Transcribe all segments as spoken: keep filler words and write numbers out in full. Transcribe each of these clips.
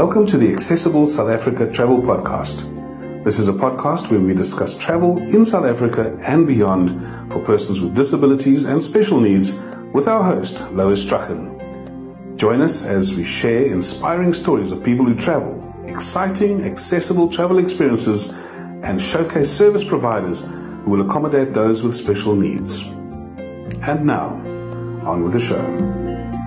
Welcome to the Accessible South Africa Travel Podcast. This is a podcast where we discuss travel in South Africa and beyond for persons with disabilities and special needs with our host, Lois Strachan. Join us as we share inspiring stories of people who travel, exciting, accessible travel experiences, and showcase service providers who will accommodate those with special needs. And now, on with the show.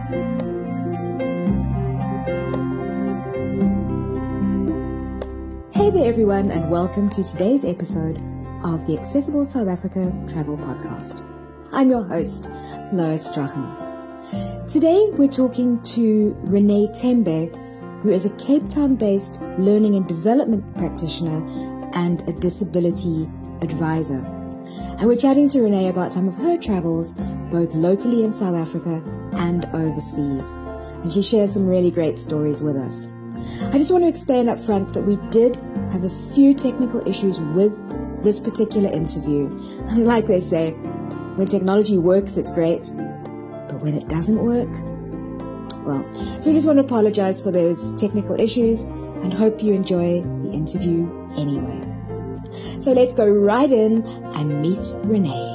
Hey there everyone, and welcome to today's episode of the Accessible South Africa Travel Podcast. I'm your host, Lois Strachan. Today we're talking to Renee Tembe, who is a Cape Town-based learning and development practitioner and a disability advisor. And we're chatting to Renee about some of her travels, both locally in South Africa and overseas. And she shares some really great stories with us. I just want to explain up front that we did have a few technical issues with this particular interview. And like they say, when technology works, it's great. But when it doesn't work, well, so we just want to apologize for those technical issues and hope you enjoy the interview anyway. So let's go right in and meet Renee.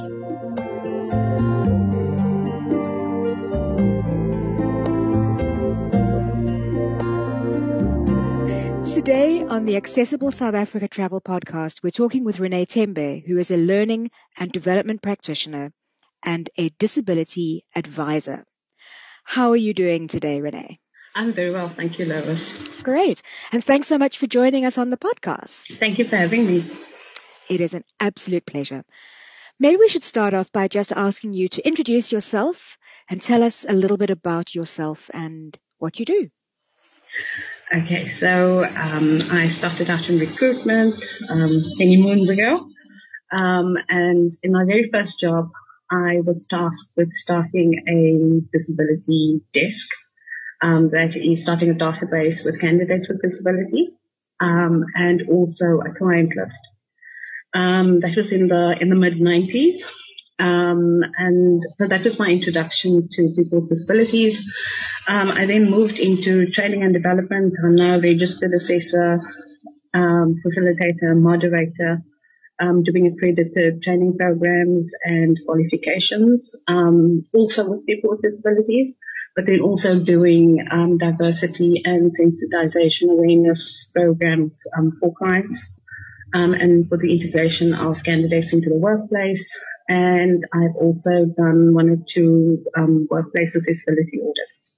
Today on the Accessible South Africa Travel Podcast, we're talking with Renee Tembe, who is a learning and development practitioner and a disability advisor. How are you doing today, Renee? I'm very well, thank you, Lois. Great. And thanks so much for joining us on the podcast. Thank you for having me. It is an absolute pleasure. Maybe we should start off by just asking you to introduce yourself and tell us a little bit about yourself and what you do. Okay, so um, I started out in recruitment um, many moons ago, um, and in my very first job, I was tasked with starting a disability desk, um, that is starting a database with candidates with disability, um, and also a client list. Um, that was in the in the mid nineties, um, and so that was my introduction to people with disabilities. Um, I then moved into training and development. I'm now a registered assessor, um, facilitator, moderator, um, doing accredited training programs and qualifications, um, also with people with disabilities, but then also doing um, diversity and sensitization awareness programs um, for clients, um, and for the integration of candidates into the workplace. And I've also done one or two um, workplace accessibility audits.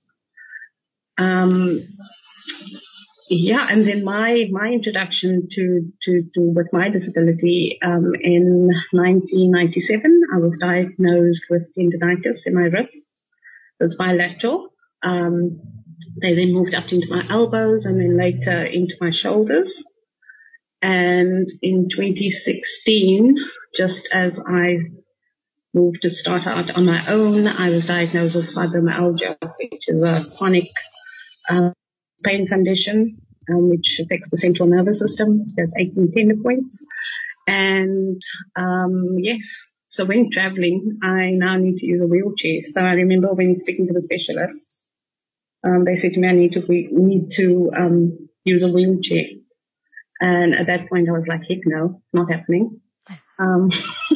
Um, yeah, and then my, my introduction to, to, to with my disability, um, in nineteen ninety-seven, I was diagnosed with tendinitis in my wrist. It was bilateral. Um, they then moved up into my elbows and then later into my shoulders. And in twenty sixteen, just as I moved to start out on my own, I was diagnosed with fibromyalgia, which is a chronic Uh, pain condition, um, which affects the central nervous system. There's eighteen tender points. And, um, yes, so when traveling, I now need to use a wheelchair. So I remember when speaking to the specialists, um, they said to me, I need to, we need to, um, use a wheelchair. And at that point I was like, heck no, not happening. Um,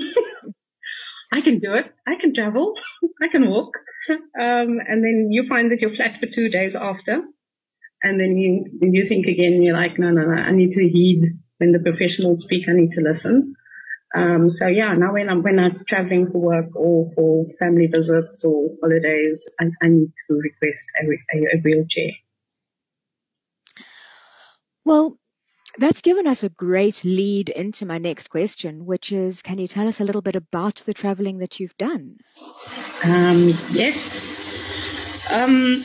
I can do it. I can travel. I can walk. Um, and then you find that you're flat for two days after. And then you, you think again, you're like, no, no, no, I need to heed when the professionals speak. I need to listen. Um, so yeah, now when I'm, when I'm traveling for work or for family visits or holidays, I, I need to request a, a, a wheelchair. Well, that's given us a great lead into my next question, which is, can you tell us a little bit about the traveling that you've done? Um, yes. Um,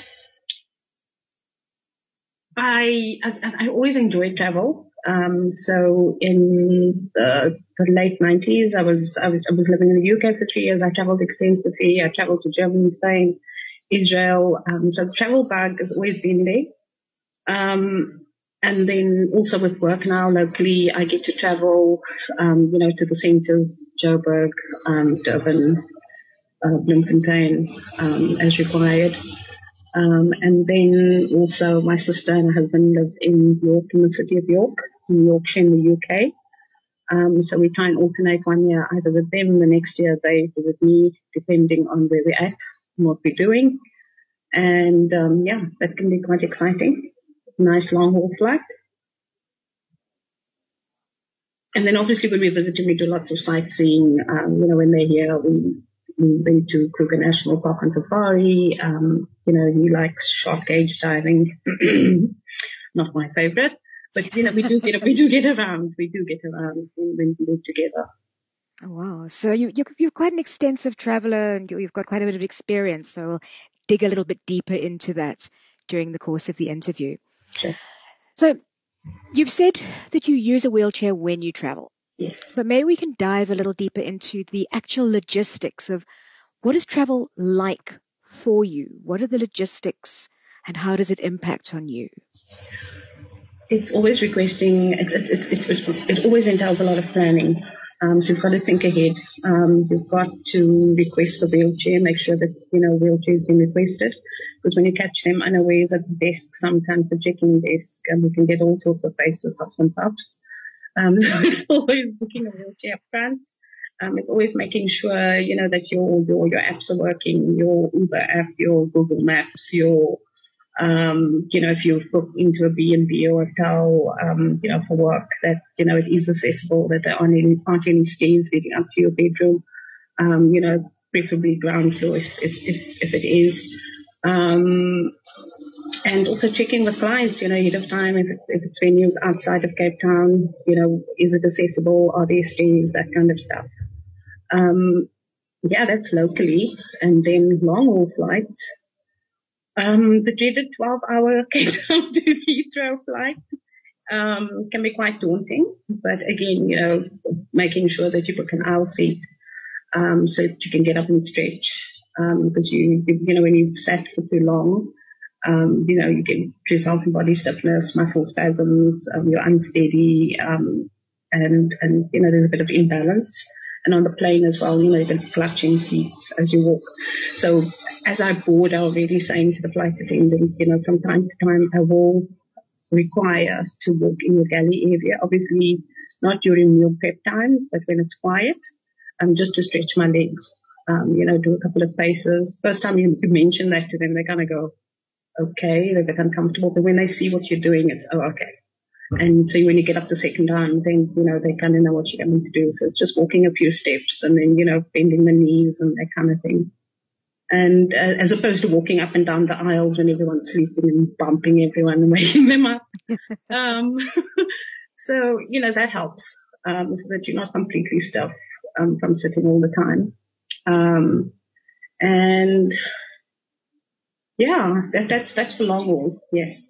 I, I, I always enjoyed travel. Um, so in the, the late nineties, I was, I was, I was living in the U K for three years. I traveled extensively. I traveled to Germany, Spain, Israel. Um, so the travel bug has always been there. Um, And then also with work now locally, I get to travel, um, you know, to the centres, Joburg, um, Durban, uh, Bloemfontein, um, as required. Um, and then also my sister and her husband live in York, in the city of York, in Yorkshire in the U K. Um, so we try and alternate one year either with them, the next year they with me, depending on where we're at and what we're doing. And um, yeah, that can be quite exciting. Nice long haul flight. And then obviously when we visit them, we do lots of sightseeing. Um, you know, when they're here, we, we went to Kruger National Park and Safari. Um, you know, he likes shark cage diving. Not my favorite, but you know, we do get we do get around. We do get around when we live together. Oh, wow. So you, you're, you're quite an extensive traveler and you've got quite a bit of experience. So we'll dig a little bit deeper into that during the course of the interview. Sure. So you've said that you use a wheelchair when you travel. Yes. But maybe we can dive a little deeper into the actual logistics of what is travel like for you? What are the logistics and how does it impact on you? It's always requesting, it, it, it, it, it, it always entails a lot of planning. Um, so you've got to think ahead. Um, you've got to request a wheelchair, make sure that, you know, wheelchair has been requested. Because when you catch them unawares at the desk, sometimes the checking desk, and we can get all sorts of faces, ups and puffs. Um, so it's always booking a wheelchair up front. Um, it's always making sure, you know, that your, your, your apps are working, your Uber app, your Google Maps, your, um, you know, if you book into a B and B or hotel, um, you know, for work, that, you know, it is accessible, that there aren't any, aren't any stairs leading up to your bedroom, um, you know, preferably ground floor if, if, if, if it is. Um, and also checking with clients, you know, ahead of time, if it's, if it's venues outside of Cape Town, you know, is it accessible? Are there stairs? That kind of stuff. Um, yeah, that's locally. And then long haul flights. Um, the dreaded twelve hour Cape Town to Heathrow flight, um, can be quite daunting. But again, you know, making sure that you book an aisle seat, um, so that you can get up and stretch. Um, because you, you know, when you've sat for too long, um, you know, you get yourself in body stiffness, muscle spasms, um, you're unsteady, um, and, and, you know, there's a bit of imbalance. And on the plane as well, you know, you're clutching seats as you walk. So as I board, I'm already saying to the flight attendant, you know, from time to time, I will require to walk in your galley area. Obviously, not during meal prep times, but when it's quiet, um, just to stretch my legs. Um, you know, do a couple of paces. First time you, you mention that to them, they're going to go, okay, they're a bit uncomfortable. But when they see what you're doing, it's, oh, okay. And so when you get up the second time, then, you know, they kind of know what you're going to do. So it's just walking a few steps and then, you know, bending the knees and that kind of thing. And uh, as opposed to walking up and down the aisles when everyone's sleeping and bumping everyone and waking them up. um, so, you know, that helps, um, so that you're not completely stuck, um, from sitting all the time. Um, and yeah, that, that's, that's for long haul. Yes.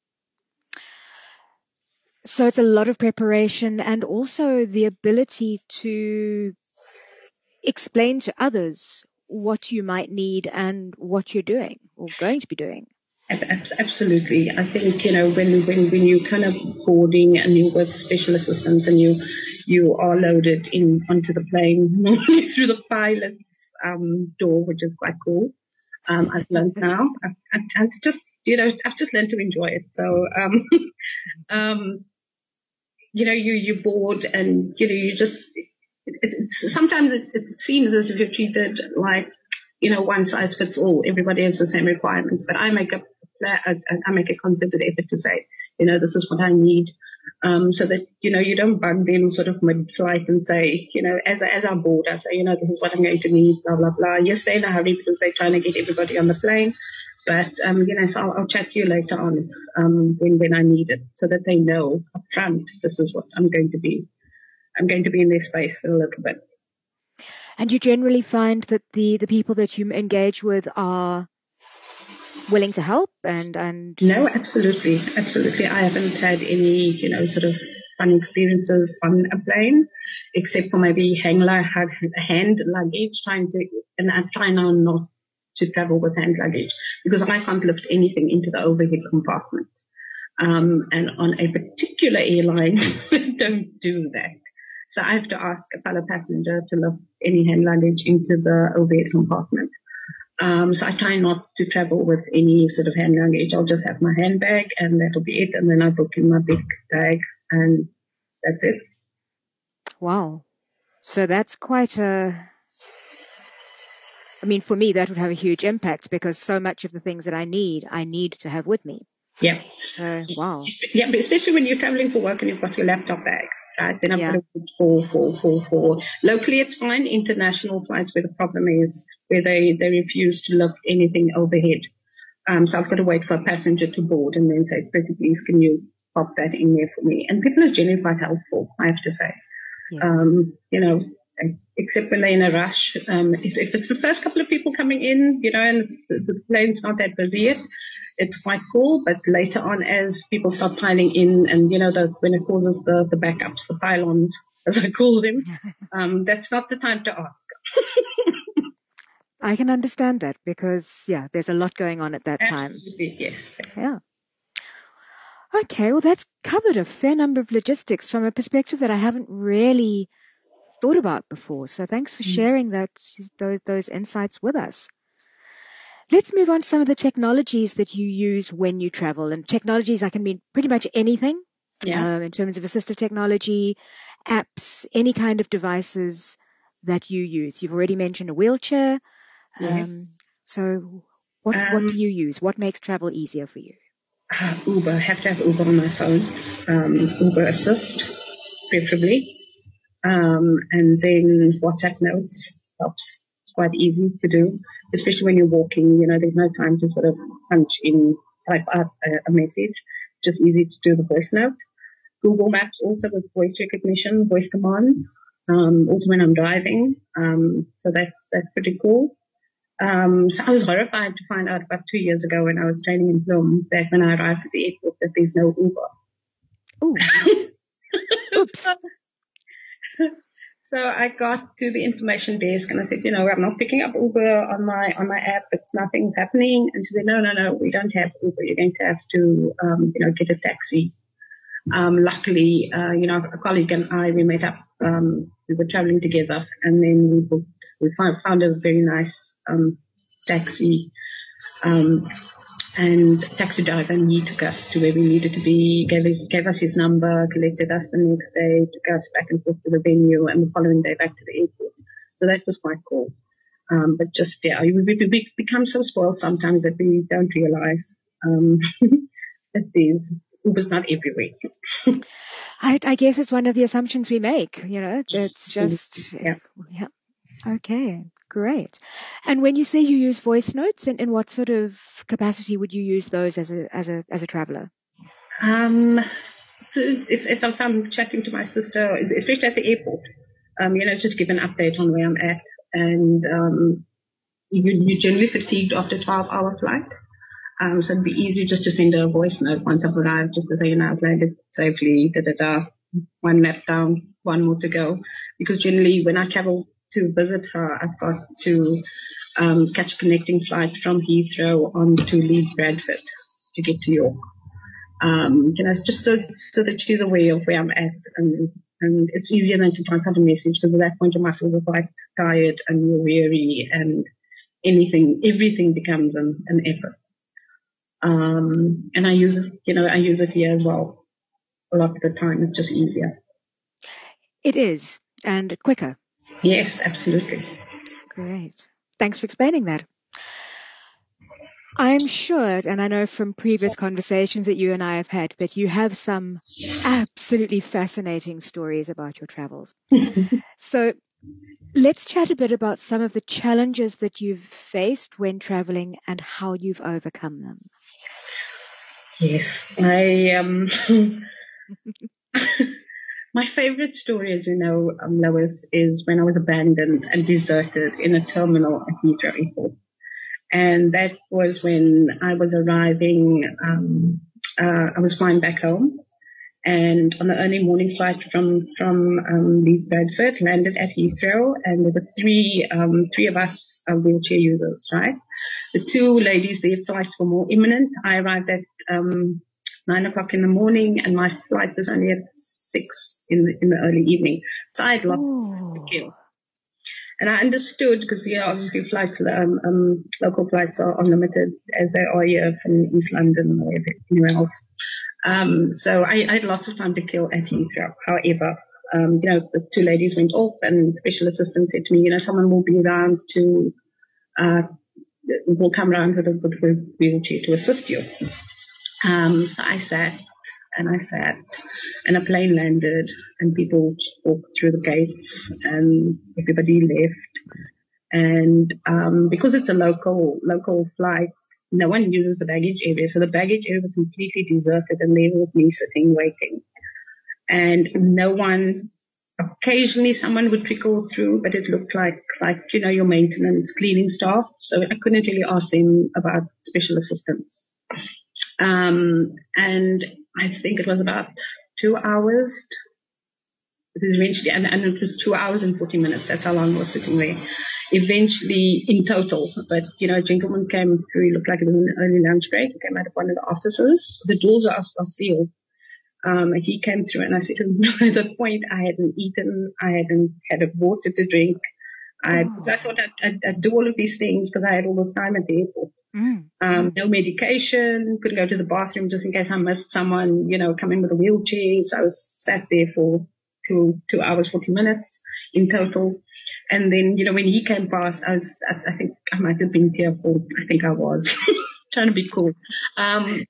So it's a lot of preparation and also the ability to explain to others what you might need and what you're doing or going to be doing. Absolutely. I think, you know, when, when, when you kind of boarding and you're with special assistants and you, you are loaded in onto the plane through the pilot's, um, door, which is quite cool. Um, I've learned now. I've, I've, I've just, you know, I've just learned to enjoy it. So, um, um, you know, you, you board and, you know, you just, it, it's, sometimes it, it seems as if you're treated like, you know, one size fits all. Everybody has the same requirements, but I make a, I make a concerted effort to say, you know, this is what I need. Um, so that, you know, you don't bug them sort of mid-flight and say, you know, as, as I board, I say, you know, this is what I'm going to need, blah, blah, blah. Yes, they're in a hurry because they're trying to get everybody on the plane. But, um, you know, so I'll, I'll chat to you later on, um, when, when I need it so that they know up front, this is what I'm going to be. I'm going to be in their space for a little bit. And you generally find that the, the people that you engage with are willing to help and, and... No, absolutely. Absolutely. I haven't had any, you know, sort of fun experiences on a plane, except for maybe hang hand luggage, trying to, and I try now not to travel with hand luggage because I can't lift anything into the overhead compartment. Um, and on a particular airline, don't do that. So I have to ask a fellow passenger to lift any hand luggage into the overhead compartment. Um, so I try not to travel with any sort of hand luggage. I'll just have my handbag and that'll be it. And then I book in my big bag and that's it. Wow. So that's quite a, I mean, for me, that would have a huge impact because so much of the things that I need, I need to have with me. Yeah. So, wow. Yeah, but especially when you're traveling for work and you've got your laptop bag, right? Then I've Yeah. got to wait for, for, for, for. Locally, it's fine. International flights where the problem is, where they, they refuse to look anything overhead. Um, so I've got to wait for a passenger to board and then say, pretty please, can you pop that in there for me? And people are generally quite helpful, I have to say. Yes. Um, you know, except when they're in a rush. Um, if, if it's the first couple of people coming in, you know, and the, the plane's not that busy yet, it's quite cool. But later on, as people start piling in and, you know, the, when it causes the, the backups, the pylons, as I call them, um, that's not the time to ask. I can understand that because, yeah, there's a lot going on at that time. Absolutely, yes. Yeah. Okay, well, that's covered a fair number of logistics from a perspective that I haven't really thought about before. So thanks for sharing that those, those insights with us. Let's move on to some of the technologies that you use when you travel. And technologies, I can mean pretty much anything Yeah. um, in terms of assistive technology, apps, any kind of devices that you use. You've already mentioned a wheelchair. Yes. Um, so what, Um, what do you use? What makes travel easier for you? Uh, Uber. I have to have Uber on my phone. Um, Uber Assist, preferably. Um, and then WhatsApp notes helps. It's quite easy to do, especially when you're walking. You know, there's no time to sort of punch in, type out a, a message. Just easy to do the voice note. Google Maps also with voice recognition, voice commands. Um, also when I'm driving. Um, so that's that's pretty cool. Um, so I was horrified to find out about two years ago when I was training in film that when I arrived at the airport that there's no Uber. Ooh. Oops. So I got to the information desk and I said, you know, I'm not picking up Uber on my on my app. It's nothing's happening. And she said, no, no, no, we don't have Uber. You're going to have to, um, you know, get a taxi. Um, luckily, uh, you know, a colleague and I, we met up. Um, we were traveling together, and then we booked. We found, found a very nice um, taxi. Um, And taxi driver, and he took us to where we needed to be, gave us, gave us his number, collected us the next day, took us back and forth to the venue, and the following day back to the airport. So that was quite cool. Um, but just, yeah, we, we, we become so spoiled sometimes that we don't realize um, that there's Uber's not everywhere. I, I guess it's one of the assumptions we make, you know, it's just, yeah. yeah. Okay, great. And when you say you use voice notes, in, in what sort of capacity would you use those as a as a as a traveler? Um, if, if I'm chatting to my sister, especially at the airport, um, you know, just give an update on where I'm at, and um, you, you're generally fatigued after a twelve-hour flight, um, so it'd be easy just to send her a voice note once I've arrived, just to say, you know, I've landed safely, da da da, one lap down, one more to go, because generally when I travel to visit her, I've got to um, catch a connecting flight from Heathrow on to Leeds Bradford to get to York. Um, you know, it's just so, so that she's aware of where I'm at, and, and it's easier than to type out a message, because at that point your muscles are quite tired and you're weary, and anything, everything becomes an, an effort. Um, and I use it, you know, I use it here as well. A lot of the time, it's just easier. It is, and quicker. Yes, absolutely. Great. Thanks for explaining that. I'm sure, and I know from previous conversations that you and I have had, that you have some absolutely fascinating stories about your travels. So let's chat a bit about some of the challenges that you've faced when traveling and how you've overcome them. Yes, I um. My favorite story, as you know, um, Lois, is when I was abandoned and deserted in a terminal at Heathrow Airport. And that was when I was arriving, um, uh, I was flying back home. And on the early morning flight from, from um, Leeds Bradford, landed at Heathrow. And there were three, um, three of us uh, wheelchair users, right? The two ladies, their flights were more imminent. I arrived at um, nine o'clock in the morning, and my flight was only at six in the, in the early evening. So I had lots Ooh. to kill. And I understood because, yeah, obviously flights, um, um, local flights are unlimited as they are here from East London or anywhere else. Um, so I, I had lots of time to kill at Heathrow. However, um, you know, the two ladies went off and the special assistant said to me, you know, someone will be around to, uh, will come around with a, with a wheelchair to assist you. Um, so I sat and I sat and a plane landed and people walked through the gates and everybody left. And, um, because it's a local, local flight, no one uses the baggage area. So the baggage area was completely deserted and there was me sitting waiting. And no one, occasionally someone would trickle through, but it looked like, like, you know, your maintenance cleaning staff. So I couldn't really ask them about special assistance. Um, and I think it was about two hours. It was eventually, and, and it was two hours and forty minutes. That's how long I was sitting there. Eventually, in total, but you know, a gentleman came through. He looked like it was an early lunch break. He came out of one of the offices. The doors are, are sealed. Um, and he came through, and I said to him, at that point, I hadn't eaten, I hadn't had a water to drink. I, oh. so I thought I'd, I'd, I'd do all of these things because I had all this time at the airport. Mm. Um, no medication, couldn't go to the bathroom just in case I missed someone, you know, coming with a wheelchair. So I was sat there for two, two hours, forty minutes in total. And then, you know, when he came past, I was, I, I think I might have been tearful. I think I was trying to be cool. Um,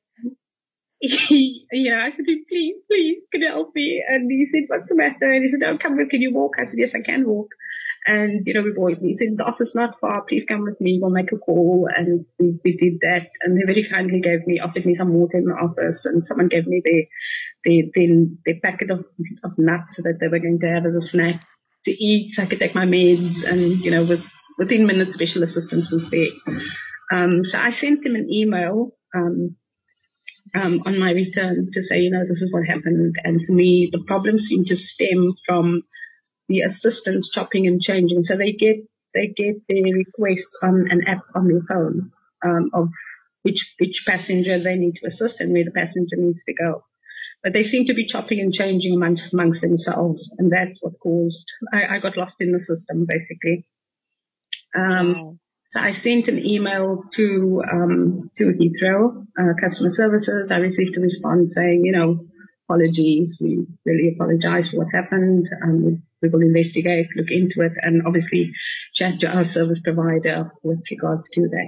he, you know, I said, please, please, can you help me? And he said, what's the matter? And he said, oh, come with, can you walk? I said, yes, I can walk. And, you know, we walked. He said, the office not far. Please come with me. We'll make a call. And we, we did that. And they very kindly gave me, offered me some water in the office. And someone gave me their, their, their, their packet of, of nuts that they were going to have as a snack to eat. So I could take my meds. And, you know, with, within minutes, special assistance was there. Um, so I sent them an email, um, um, on my return to say, you know, this is what happened. And for me, the problem seemed to stem from the assistants chopping and changing. So they get, they get their requests on an app on their phone, um, of which, which passenger they need to assist and where the passenger needs to go. But they seem to be chopping and changing amongst, amongst themselves. And that's what caused, I, I got lost in the system basically. Um, wow. So I sent an email to, um, to Heathrow, uh, customer services. I received a response saying, you know, apologies. We really apologize for what's happened. Um, we will investigate, look into it, and obviously chat to our service provider with regards to that.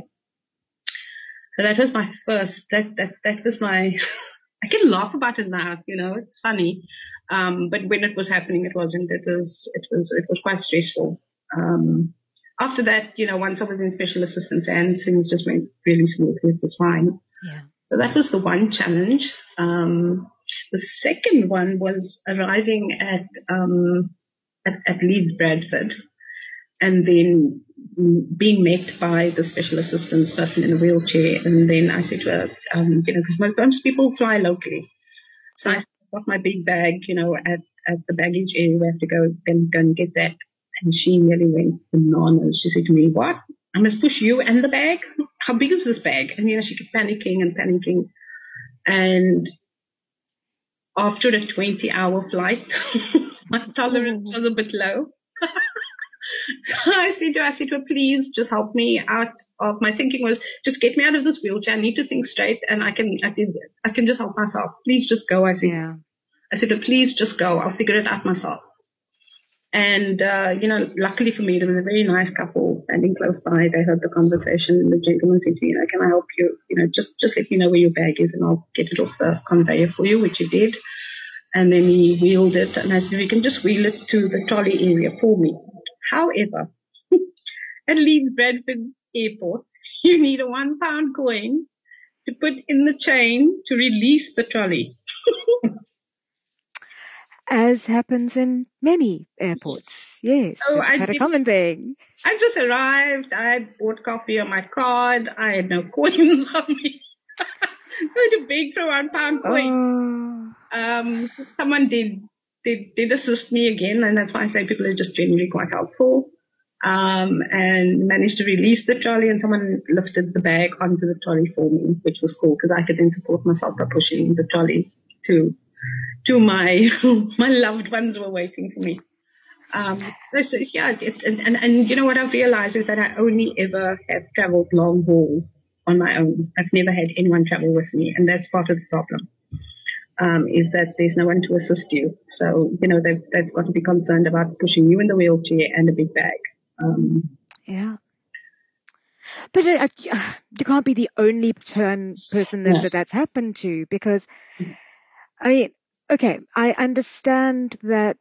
So that was my first, that, that, that was my, I can laugh about it now, you know, it's funny. Um, but when it was happening, it wasn't, it was, it was, it was quite stressful. Um, after that, you know, once I was in special assistance and things just went really smoothly, it was fine. Yeah. So that was the one challenge. Um, the second one was arriving at, um, at, at Leeds Bradford and then being met by the special assistance person in a wheelchair. And then I said to her, um, you know, because most, most people fly locally. So I got my big bag, you know, at, at the baggage area. We have to go and go and get that. And she nearly went bananas. She said to me, what? I must push you and the bag? How big is this bag? And, you know, she kept panicking and panicking. And after a twenty hour flight, my tolerance was a bit low. So I said to her, I said to her, please just help me out of, my thinking was, just get me out of this wheelchair. I need to think straight and I can, I can, I can just help myself. Please just go. I said, yeah. I said, please just go. I'll figure it out myself. And, uh, you know, luckily for me, there was a very nice couple standing close by. They heard the conversation and the gentleman said to me, you know, can I help you? You know, just, just let me know where your bag is and I'll get it off the conveyor for you, which he did. And then he wheeled it and I said, you can just wheel it to the trolley area for me. However, at Leeds Bradford Airport, you need a one pound coin to put in the chain to release the trolley. As happens in many airports. Yes, so it's quite a common thing. I just arrived. I had bought coffee on my card. I had no coins on me. I had to beg for a one pound coin. Oh. Um, so someone did, did, did assist me again, and that's why I say people are just generally quite helpful. Um, and managed to release the trolley, and someone lifted the bag onto the trolley for me, which was cool because I could then support myself by pushing the trolley to, to my, my loved ones were waiting for me. Um, this is, yeah, it, and, and, and you know what I've realized is that I only ever have traveled long haul on my own. I've never had anyone travel with me, and that's part of the problem. Um, is that there's no one to assist you. So, you know, they've, they've got to be concerned about pushing you in the wheelchair and a big bag. Um, yeah. But it, uh, you can't be the only term person that, yeah. that that's happened to, because, I mean, okay, I understand that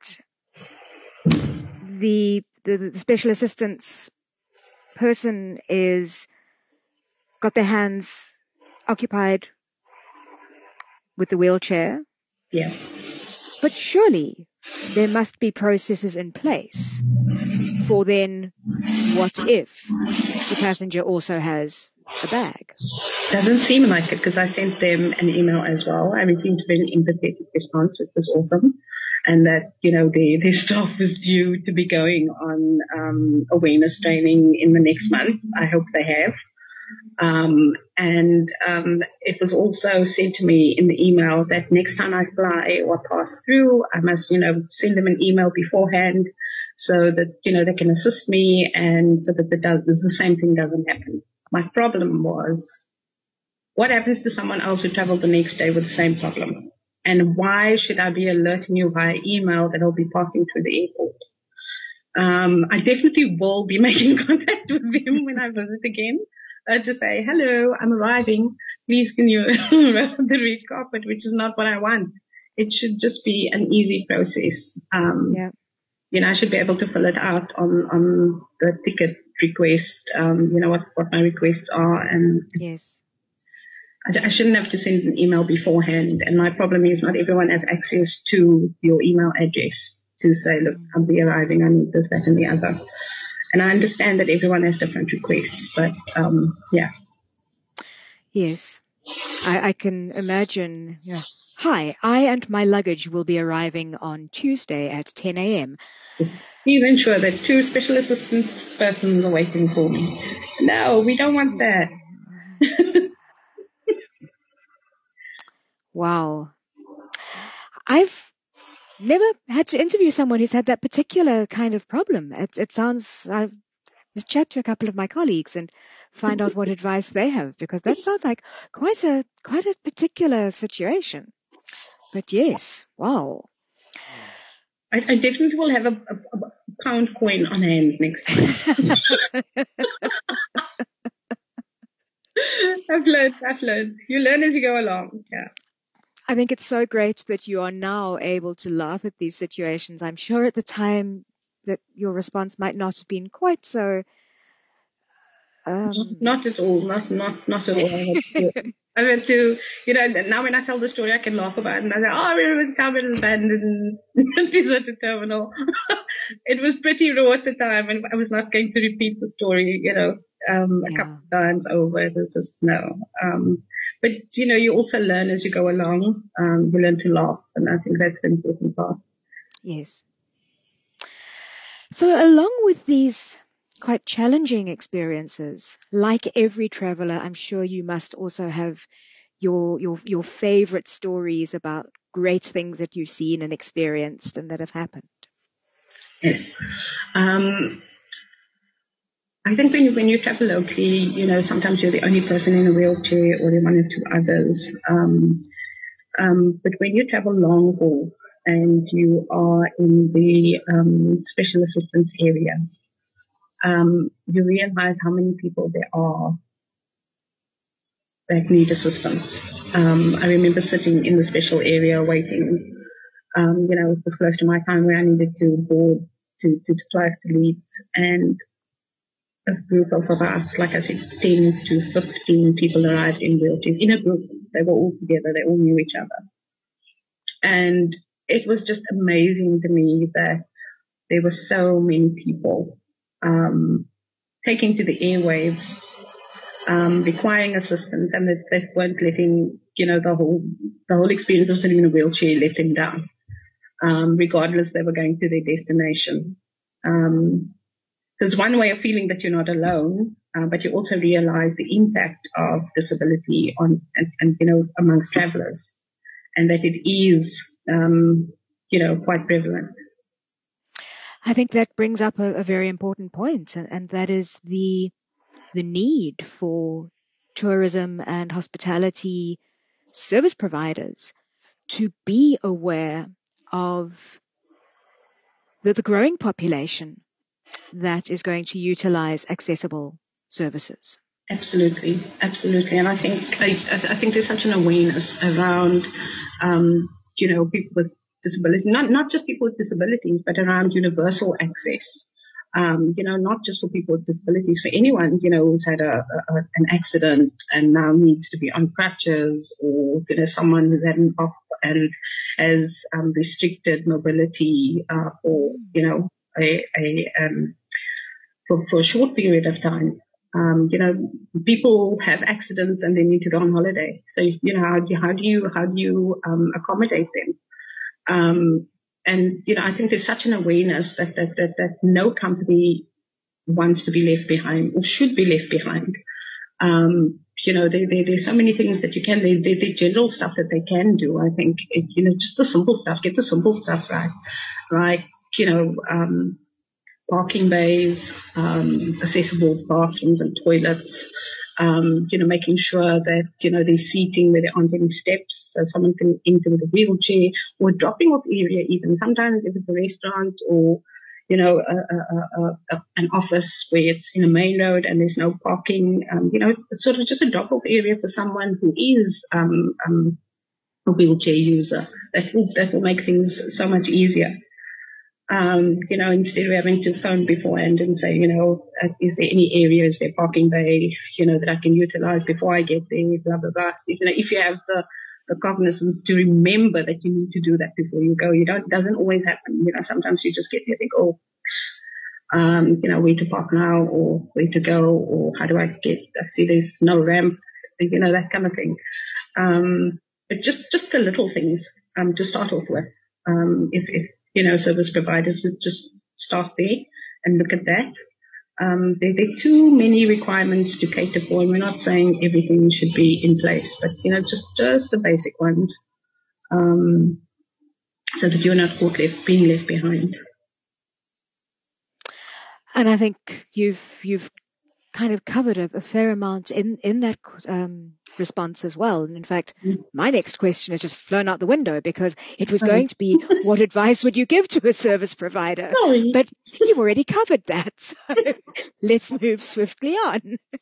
the, the, the special assistance person is got their hands occupied with the wheelchair. Yeah. But surely there must be processes in place for then what if the passenger also has a bag? Doesn't seem like it, because I sent them an email as well. I received a very empathetic response, which was awesome. And that, you know, the, the staff is due to be going on um, awareness training in the next month. I hope they have. Um, and um, it was also said to me in the email that next time I fly or pass through, I must, you know, send them an email beforehand so that, you know, they can assist me and so that the, does, the same thing doesn't happen. My problem was, what happens to someone else who traveled the next day with the same problem? And why should I be alerting you via email that I'll be passing through the airport? Um, I definitely will be making contact with them when I visit again. Uh, to say, hello, I'm arriving. Please can you roll the red carpet, which is not what I want. It should just be an easy process. Um, yeah. You know, I should be able to fill it out on, on the ticket request, um, you know, what, what my requests are. And yes. I, I shouldn't have to send an email beforehand. And my problem is not everyone has access to your email address to say, look, I'll be arriving. I need this, that, and the other. And I understand that everyone has different requests, but um, yeah. Yes, I, I can imagine. Yeah. Hi, I and my luggage will be arriving on Tuesday at ten a.m. Please ensure that two special assistance persons are waiting for me. No, we don't want that. Wow. I've never had to interview someone who's had that particular kind of problem. It, it sounds, I've just chat to a couple of my colleagues and find out what advice they have, because that sounds like quite a, quite a particular situation. But yes, wow. I, I definitely will have a, a, a pound coin on hand next time. I've learned, I've learned. You learn as you go along. Yeah. I think it's so great that you are now able to laugh at these situations. I'm sure at the time that your response might not have been quite so. Um... Not, not at all. Not, not, not at all. I had to, I had to, you know, now when I tell the story, I can laugh about it. And I say, oh, we were covered abandoned at the terminal. It was pretty raw at the time, and I was not going to repeat the story, you know, um, a yeah. couple of times over. It was just, no. Um, but, you know, you also learn as you go along. Um, you learn to laugh, and I think that's the important part. Yes. So along with these quite challenging experiences, like every traveler, I'm sure you must also have your, your, your favorite stories about great things that you've seen and experienced and that have happened. Yes. Um, I think when you, when you travel locally, you know, sometimes you're the only person in a wheelchair or there are one or two others. Um, um, but when you travel long haul and you are in the um, special assistance area, um, you realize how many people there are that need assistance. Um, I remember sitting in the special area waiting. Um, you know, it was close to my time where I needed to board to, to, to fly to Leeds, and a group of about, like I said, ten to fifteen people arrived in wheelchairs. In a group, they were all together, they all knew each other. And it was just amazing to me that there were so many people um, taking to the airwaves, um, requiring assistance, and that they weren't letting, you know, the whole the whole experience of sitting in a wheelchair let them down. Um, regardless, they were going to their destination. Um, so it's one way of feeling that you're not alone, uh, but you also realize the impact of disability on, and, and you know, amongst travelers, and that it is, um, you know, quite prevalent. I think that brings up a, a very important point, and, and that is the the need for tourism and hospitality service providers to be aware of the, the growing population that is going to utilize accessible services. Absolutely, absolutely, and I think I, I think there's such an awareness around, um, you know, people with disabilities, not not just people with disabilities, but around universal access. Um, you know, not just for people with disabilities, for anyone, you know, who's had a, a an accident and now needs to be on crutches, or you know, someone who's had an off and has um, restricted mobility uh, for you know a a um, for for a short period of time. Um, you know, people have accidents and they need to go on holiday. So, you know, how do you, how do you, how do you, um, accommodate them? Um, and, you know, I think there's such an awareness that, that, that, that no company wants to be left behind or should be left behind. Um, you know, there, there, there's so many things that you can, there, there, there's general stuff that they can do. I think, it, you know, just the simple stuff, get the simple stuff right. Like, you know, um, parking bays, um, accessible bathrooms and toilets, um, you know, making sure that, you know, there's seating where there aren't any steps so someone can enter with a wheelchair, or dropping off area even. Sometimes if it's a restaurant or, you know, a, a, a, a, an office where it's in a main road and there's no parking, um, you know, it's sort of just a drop-off area for someone who is um, um, a wheelchair user. That will, that will make things so much easier. Um, you know, instead of having to phone beforehand and say, you know, uh, is there any area, is there parking bay, you know, that I can utilize before I get there, blah, blah, blah. You know, if you have the, the cognizance to remember that you need to do that before you go, you don't, it doesn't always happen. You know, sometimes you just get there and think, oh, um, you know, where to park now, or where to go, or how do I get, I see there's no ramp, you know, that kind of thing. Um, but just, just the little things, um, to start off with. Um, if, if, you know, service providers would just start there and look at that. Um, there, there are too many requirements to cater for, and we're not saying everything should be in place, but, you know, just, just the basic ones, um, so that you're not caught left, being left behind. And I think you've, you've kind of covered a, a fair amount in, in that, um, response as well. And in fact, my next question has just flown out the window, because it was going to be, what advice would you give to a service provider? Sorry. But you've already covered that. So let's move swiftly on.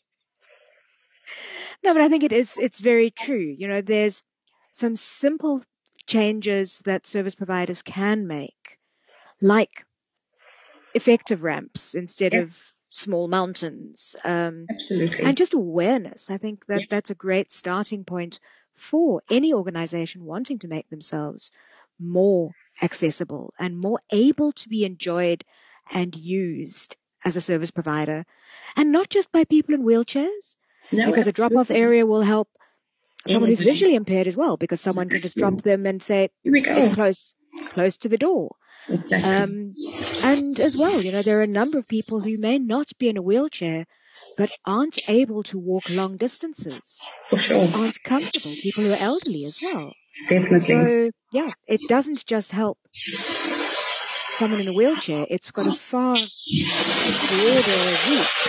No, but I think it is, it's very true. You know, there's some simple changes that service providers can make, like effective ramps instead Yeah. of small mountains, um, Absolutely. and just awareness. I think that Yeah. that's a great starting point for any organization wanting to make themselves more accessible and more able to be enjoyed and used as a service provider, and not just by people in wheelchairs, No, because a drop-off absolutely. area will help someone who's Everybody. visually impaired as well, because someone can just drop them and say, Here we go. it's close, close to the door. Exactly. Um, and as well, you know, there are a number of people who may not be in a wheelchair, but aren't able to walk long distances, For sure. aren't comfortable, people who are elderly as well. Definitely. So, yeah, it doesn't just help someone in a wheelchair. It's got a far broader reach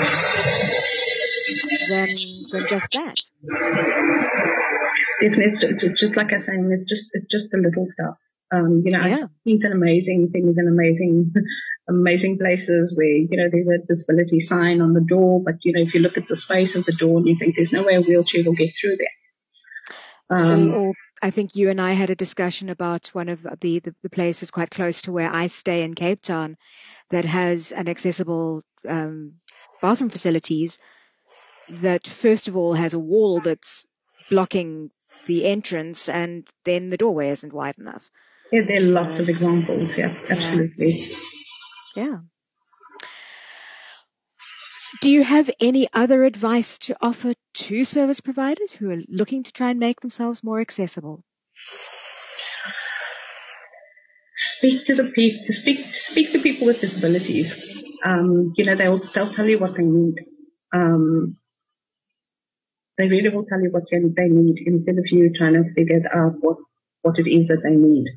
than, than just that. Definitely. It's, it's just like I was saying, it's just, it's just the little stuff. Um, you know, Yeah. I've seen some amazing things in amazing, amazing places where, you know, there's a disability sign on the door, but, you know, if you look at the space of the door and you think there's no way a wheelchair will get through there. Um, or, or I think you and I had a discussion about one of the, the, the places quite close to where I stay in Cape Town that has an accessible um, bathroom facilities that first of all has a wall that's blocking the entrance, and then the doorway isn't wide enough. yeah, there are lots of examples. Yeah, absolutely. Yeah. Do you have any other advice to offer to service providers who are looking to try and make themselves more accessible? Speak to the people. Speak speak to people with disabilities. Um, you know, they'll they'll tell you what they need. Um, they really will tell you what they need instead of you trying to figure out what what it is that they need.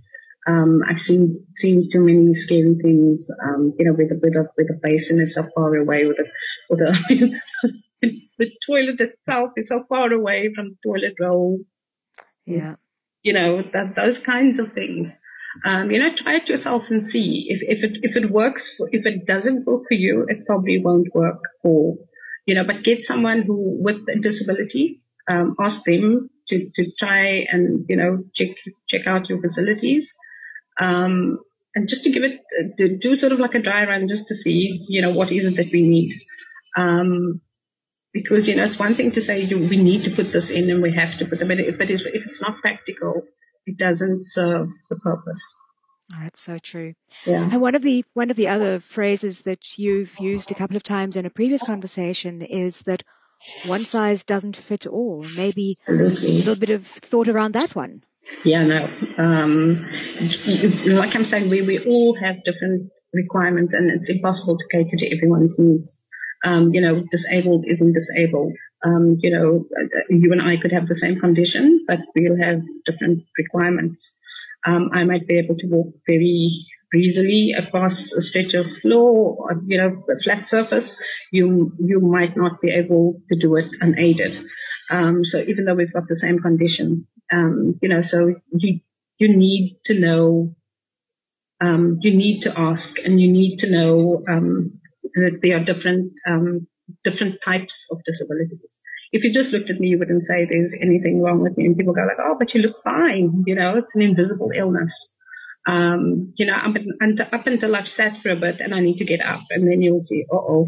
Um, I've seen seen too many scary things. Um, you know, with the with the with the basin is so far away, with the with the the toilet itself is so far away from the toilet roll. Yeah. You know, that those kinds of things. Um, you know, try it yourself and see if if it if it works. For, if it doesn't work for you, it probably won't work for you know. But get someone who with a disability. Um, ask them to to try and you know check check out your facilities. Um, and just to give it, to do sort of like a dry run just to see, you know, what is it that we need. Um, because, you know, it's one thing to say you, we need to put this in and we have to put them in, but if, if it's not practical, it doesn't serve the purpose. Oh, that's so true. Yeah. And one of the one of the other phrases that you've used a couple of times in a previous conversation is that one size doesn't fit all. Maybe Absolutely. a little bit of thought around that one. Yeah, no. Um, like I'm saying, we, we all have different requirements and it's impossible to cater to everyone's needs. Um, you know, disabled isn't disabled. Um, you know, you and I could have the same condition, but we'll have different requirements. Um, I might be able to walk very easily across a stretch of floor, or, you know, a flat surface. You, you might not be able to do it unaided. Um, so even though we've got the same condition, um, you know, so you, you need to know, um, you need to ask and you need to know, um, that there are different, um, different types of disabilities. If you just looked at me, you wouldn't say there's anything wrong with me. And people go like, oh, but you look fine. You know, it's an invisible illness. Um, you know, up, up until I've sat for a bit and I need to get up and then you'll see, uh-oh.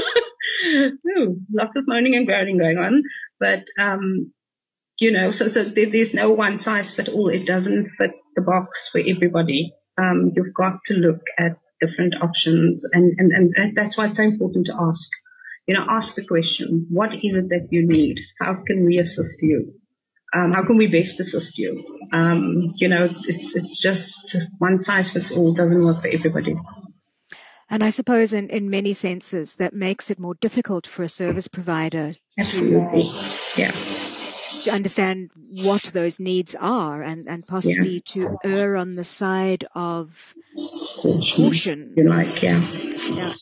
Ooh, lots of moaning and groaning going on. But, um, you know, so, so there, there's no one size fit all. It doesn't fit the box for everybody. Um, you've got to look at different options and, and, and that's why it's so important to ask. You know, ask the question, what is it that you need? How can we assist you? Um, how can we best assist you? Um, you know, it's, it's just, just one size fits all doesn't work for everybody. And I suppose in, in many senses that makes it more difficult for a service provider Absolutely. to, yeah. to understand what those needs are and, and possibly yeah. to err on the side of caution. caution. You like, yeah. Yeah.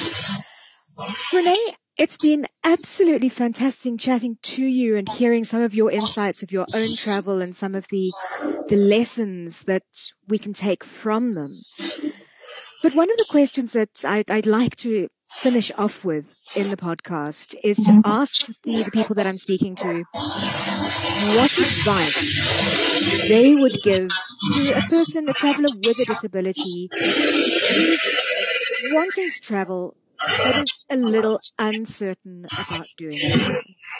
Renee, it's been absolutely fantastic chatting to you and hearing some of your insights of your own travel and some of the the lessons that we can take from them. But one of the questions that I'd, I'd like to finish off with in the podcast is to ask the, the people that I'm speaking to what advice they would give to a person, a traveler with a disability who's wanting to travel but is a little uncertain about doing so.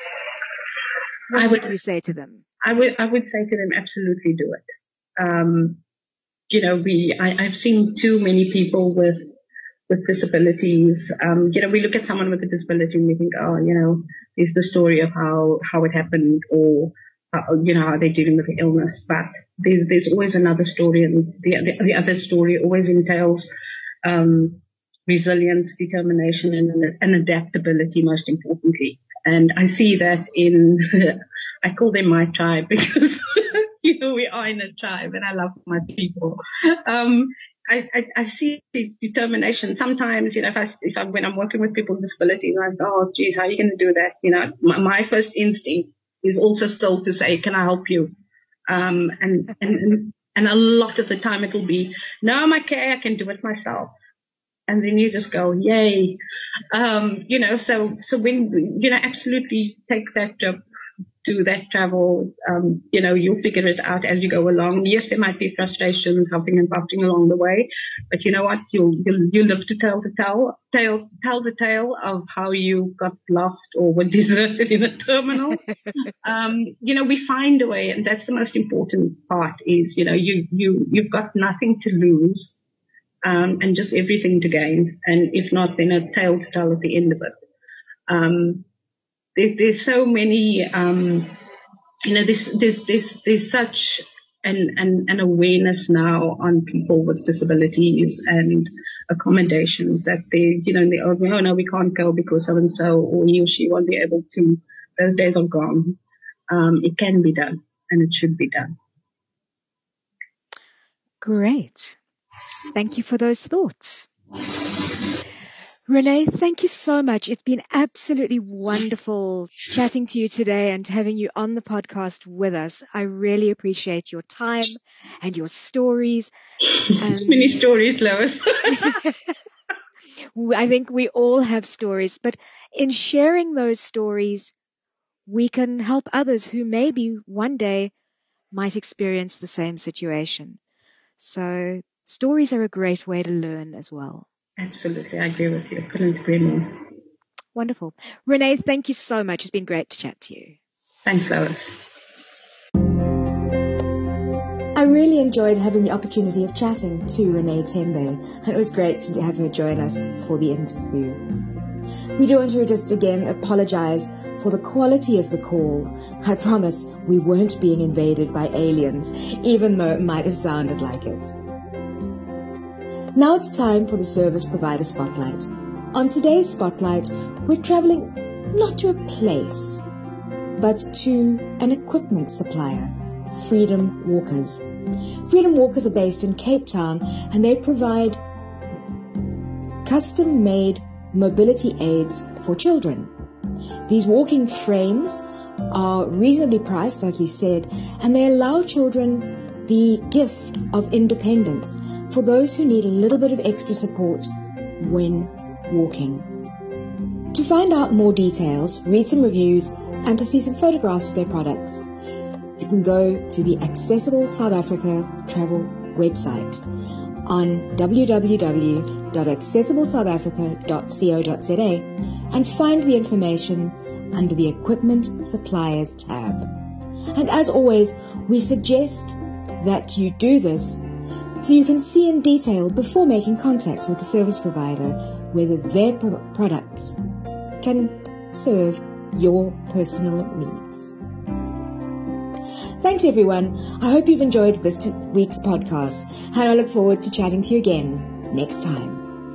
What I would, would you say to them? I would I would say to them, absolutely do it. Um, you know, we I, I've seen too many people with with disabilities. Um, you know, we look at someone with a disability and we think, oh, you know, is the story of how how it happened, or uh, you know, how they're dealing with the illness. But there's there's always another story, and the the, the other story always entails um, resilience, determination, and, and adaptability, most importantly. And I see that in, I call them my tribe because, you know, we are in a tribe and I love my people. Um, I, I, I see the determination. Sometimes, you know, if I, if I, when I'm working with people with disabilities, I'm like, oh, geez, how are you going to do that? You know, my, my first instinct is also still to say, can I help you? Um, and, and, and, and a lot of the time it'll be, no, I'm okay, I can do it myself. And then you just go, yay. Um, you know, so, so when, you know, absolutely take that job, do that travel. Um, you know, you'll figure it out as you go along. Yes, there might be frustrations, huffing and puffing along the way, but you know what? You'll, you'll, you'll live to tell the tale, tale, tell the tale of how you got lost or were deserted in a terminal. um, you know, we find a way, and that's the most important part is, you know, you, you, you've got nothing to lose. Um, and just everything to gain, and if not, then a tale to tell at the end of it. Um, there, there's so many, um, you know, there's, there's, there's, there's such an, an, an awareness now on people with disabilities and accommodations that they, you know, they, oh no, we can't go because so and so or he or she won't be able to. Those days are gone. Um, it can be done, and it should be done. Great. Thank you for those thoughts. Renee, thank you so much. It's been absolutely wonderful chatting to you today and having you on the podcast with us. I really appreciate your time and your stories. And many stories, Lois. I think we all have stories, but in sharing those stories, we can help others who maybe one day might experience the same situation. So stories are a great way to learn as well. Absolutely. I agree with you. Couldn't agree more. Wonderful. Renee, thank you so much. It's been great to chat to you. Thanks, Lois. I really enjoyed having the opportunity of chatting to Renee Tembe, and it was great to have her join us for the interview. We do want to just again apologize for the quality of the call. I promise we weren't being invaded by aliens, even though it might have sounded like it. Now it's time for the Service Provider Spotlight. On today's Spotlight, we're traveling not to a place, but to an equipment supplier, Freedom Walkers. Freedom Walkers are based in Cape Town, and they provide custom-made mobility aids for children. These walking frames are reasonably priced, as we've said, and they allow children the gift of independence for those who need a little bit of extra support when walking. To find out more details, read some reviews, and to see some photographs of their products, you can go to the Accessible South Africa Travel website on w w w dot accessible south africa dot co dot za and find the information under the Equipment Suppliers tab. And as always, we suggest that you do this so you can see in detail before making contact with the service provider whether their pro- products can serve your personal needs. Thanks everyone. I hope you've enjoyed this t- week's podcast, and I look forward to chatting to you again next time.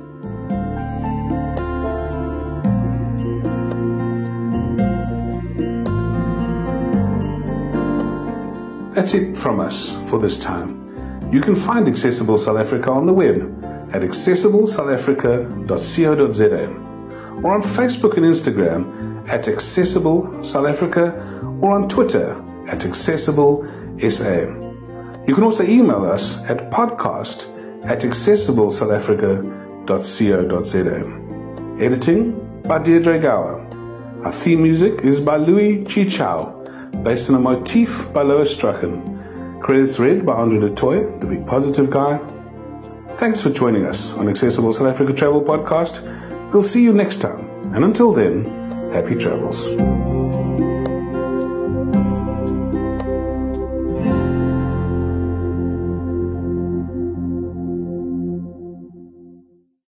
That's it from us for this time. You can find Accessible South Africa on the web at accessible south africa dot co dot za or on Facebook and Instagram at Accessible South Africa or on Twitter at Accessible S A. You can also email us at podcast at accessible south africa dot co dot za. Editing by Deirdre Gower. Our theme music is by Louis Chichao, based on a motif by Lois Strachan. Credits read by Andre de Toy, the big positive guy. Thanks for joining us on Accessible South Africa Travel Podcast. We'll see you next time. And until then, happy travels.